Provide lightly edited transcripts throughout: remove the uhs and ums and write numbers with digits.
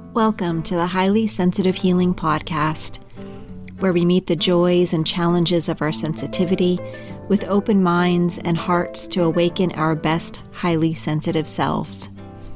Welcome to the Highly Sensitive Healing Podcast, where we meet the joys and challenges of our sensitivity with open minds and hearts to awaken our best highly sensitive selves.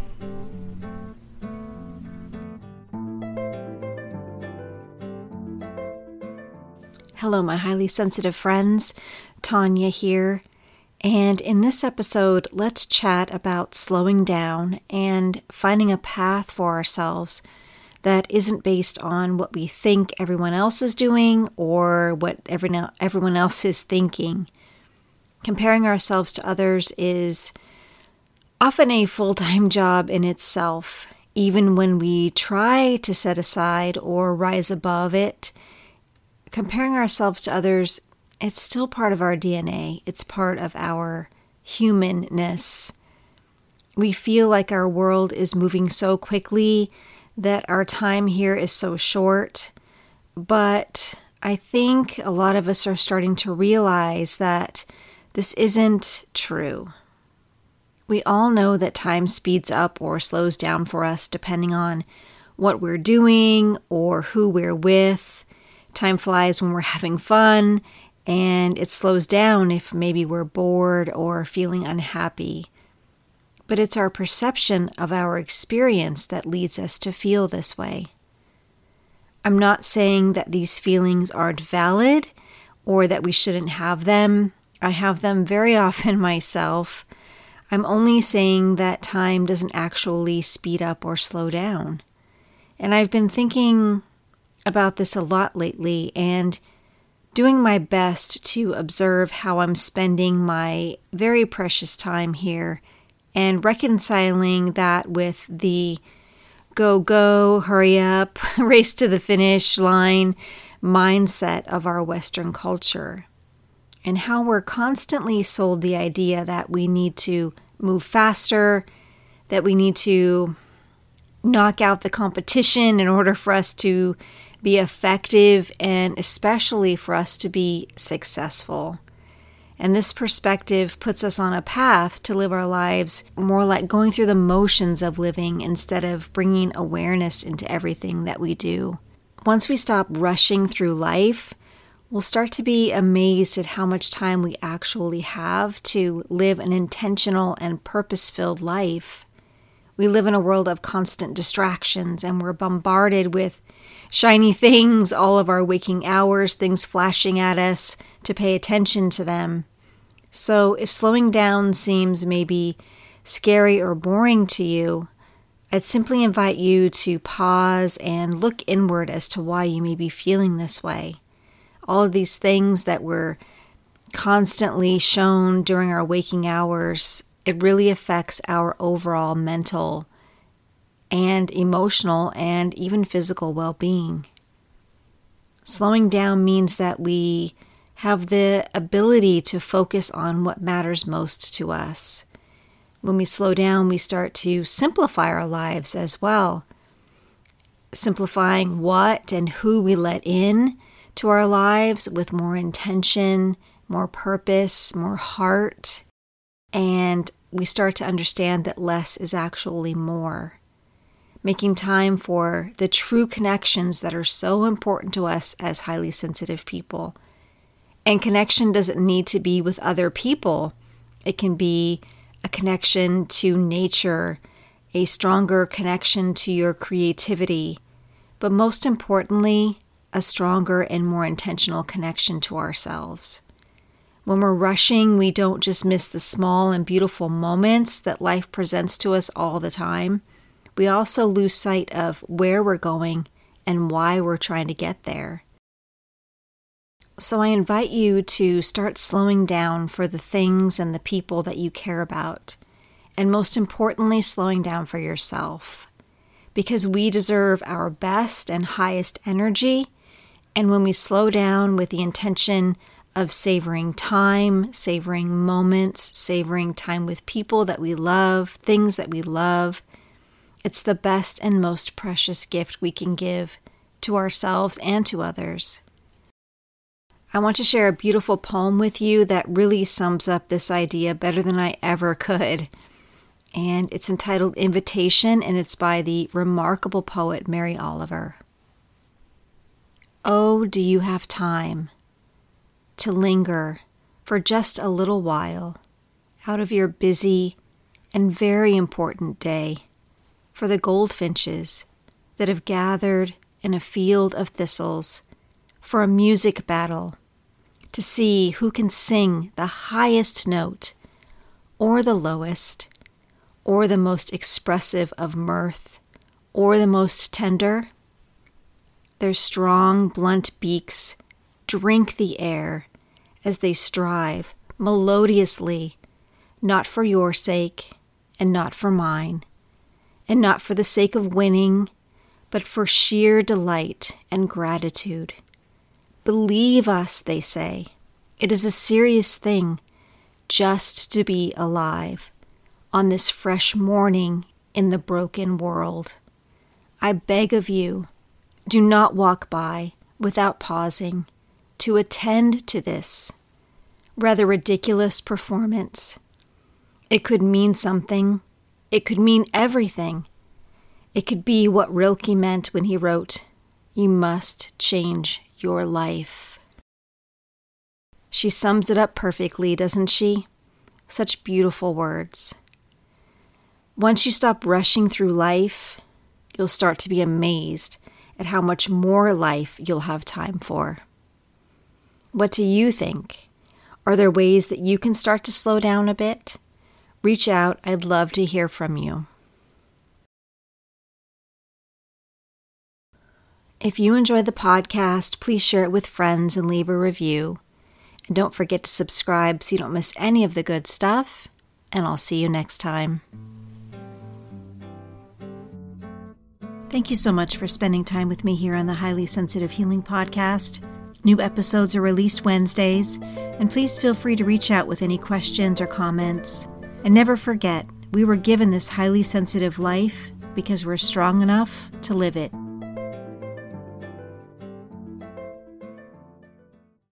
Hello, my highly sensitive friends. Tanya here. And in this episode, let's chat about slowing down and finding a path for ourselves that isn't based on what we think everyone else is doing or what everyone else is thinking. Comparing ourselves to others is often a full-time job in itself. Even when we try to set aside or rise above it, comparing ourselves to others, it's still part of our DNA. It's part of our humanness. We feel like our world is moving so quickly, that our time here is so short. But I think a lot of us are starting to realize that this isn't true. We all know that time speeds up or slows down for us depending on what we're doing or who we're with. Time flies when we're having fun, and it slows down if maybe we're bored or feeling unhappy. But it's our perception of our experience that leads us to feel this way. I'm not saying that these feelings aren't valid or that we shouldn't have them. I have them very often myself. I'm only saying that time doesn't actually speed up or slow down. And I've been thinking about this a lot lately and doing my best to observe how I'm spending my very precious time here and reconciling that with the go, hurry up, race to the finish line mindset of our Western culture, and how we're constantly sold the idea that we need to move faster, that we need to knock out the competition in order for us to be effective, and especially for us to be successful. And this perspective puts us on a path to live our lives more like going through the motions of living instead of bringing awareness into everything that we do. Once we stop rushing through life, we'll start to be amazed at how much time we actually have to live an intentional and purpose-filled life. We live in a world of constant distractions, and we're bombarded with shiny things all of our waking hours, things flashing at us to pay attention to them. So if slowing down seems maybe scary or boring to you, I'd simply invite you to pause and look inward as to why you may be feeling this way. All of these things that we're constantly shown during our waking hours, it really affects our overall mental and emotional and even physical well-being. Slowing down means that we have the ability to focus on what matters most to us. When we slow down, we start to simplify our lives as well. Simplifying what and who we let in to our lives with more intention, more purpose, more heart. And we start to understand that less is actually more. Making time for the true connections that are so important to us as highly sensitive people. And connection doesn't need to be with other people. It can be a connection to nature, a stronger connection to your creativity, but most importantly, a stronger and more intentional connection to ourselves. When we're rushing, we don't just miss the small and beautiful moments that life presents to us all the time. We also lose sight of where we're going and why we're trying to get there. So I invite you to start slowing down for the things and the people that you care about, and most importantly, slowing down for yourself, because we deserve our best and highest energy, and when we slow down with the intention of savoring time, savoring moments, savoring time with people that we love, things that we love, it's the best and most precious gift we can give to ourselves and to others. I want to share a beautiful poem with you that really sums up this idea better than I ever could. and it's entitled Invitation, and it's by the remarkable poet Mary Oliver. Oh, do you have time to linger for just a little while out of your busy and very important day for the goldfinches that have gathered in a field of thistles for a music battle to see who can sing the highest note or the lowest or the most expressive of mirth or the most tender? Their strong, blunt beaks drink the air as they strive melodiously, not for your sake and not for mine, and not for the sake of winning, but for sheer delight and gratitude. Believe us, they say. It is a serious thing just to be alive on this fresh morning in the broken world. I beg of you, do not walk by without pausing to attend to this rather ridiculous performance. It could mean something. It could mean everything. It could be what Rilke meant when he wrote, "You must change your life." She sums it up perfectly, doesn't she? Such beautiful words. Once you stop rushing through life, you'll start to be amazed at how much more life you'll have time for. What do you think? Are there ways that you can start to slow down a bit? Reach out. I'd love to hear from you. If you enjoy the podcast, please share it with friends and leave a review. And don't forget to subscribe so you don't miss any of the good stuff. And I'll see you next time. Thank you so much for spending time with me here on the Highly Sensitive Healing Podcast. New episodes are released Wednesdays, and please feel free to reach out with any questions or comments. And never forget, we were given this highly sensitive life because we're strong enough to live it.